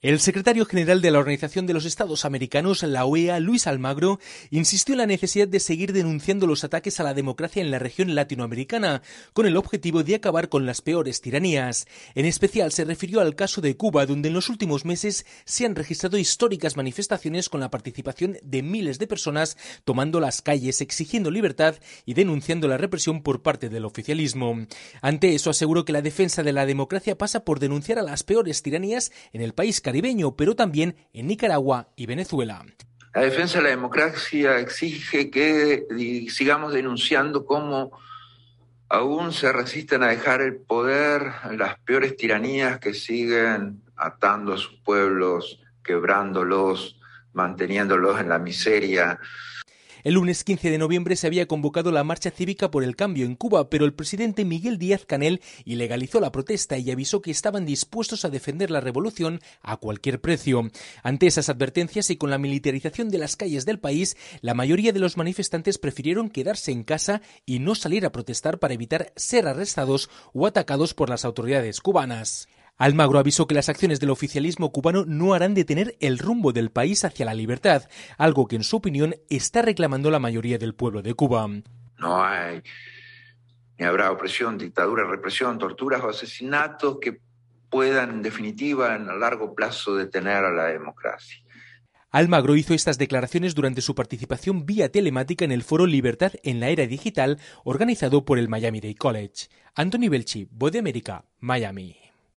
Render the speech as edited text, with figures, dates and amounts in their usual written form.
El secretario general de la Organización de los Estados Americanos, la OEA, Luis Almagro, insistió en la necesidad de seguir denunciando los ataques a la democracia en la región latinoamericana, con el objetivo de acabar con las peores tiranías. En especial se refirió al caso de Cuba, donde en los últimos meses se han registrado históricas manifestaciones con la participación de miles de personas tomando las calles, exigiendo libertad y denunciando la represión por parte del oficialismo. Ante eso aseguró que la defensa de la democracia pasa por denunciar a las peores tiranías en el país caribeño, pero también en Nicaragua y Venezuela. La defensa de la democracia exige que sigamos denunciando cómo aún se resisten a dejar el poder las peores tiranías que siguen atando a sus pueblos, quebrándolos, manteniéndolos en la miseria. El lunes 15 de noviembre se había convocado la marcha cívica por el cambio en Cuba, pero el presidente Miguel Díaz-Canel ilegalizó la protesta y avisó que estaban dispuestos a defender la revolución a cualquier precio. Ante esas advertencias y con la militarización de las calles del país, la mayoría de los manifestantes prefirieron quedarse en casa y no salir a protestar para evitar ser arrestados o atacados por las autoridades cubanas. Almagro avisó que las acciones del oficialismo cubano no harán detener el rumbo del país hacia la libertad, algo que en su opinión está reclamando la mayoría del pueblo de Cuba. No hay ni habrá opresión, dictadura, represión, torturas o asesinatos que puedan en definitiva a largo plazo detener a la democracia. Almagro hizo estas declaraciones durante su participación vía telemática en el foro Libertad en la Era Digital organizado por el Miami-Dade College. Anthony Belchi, Voz de América, Miami.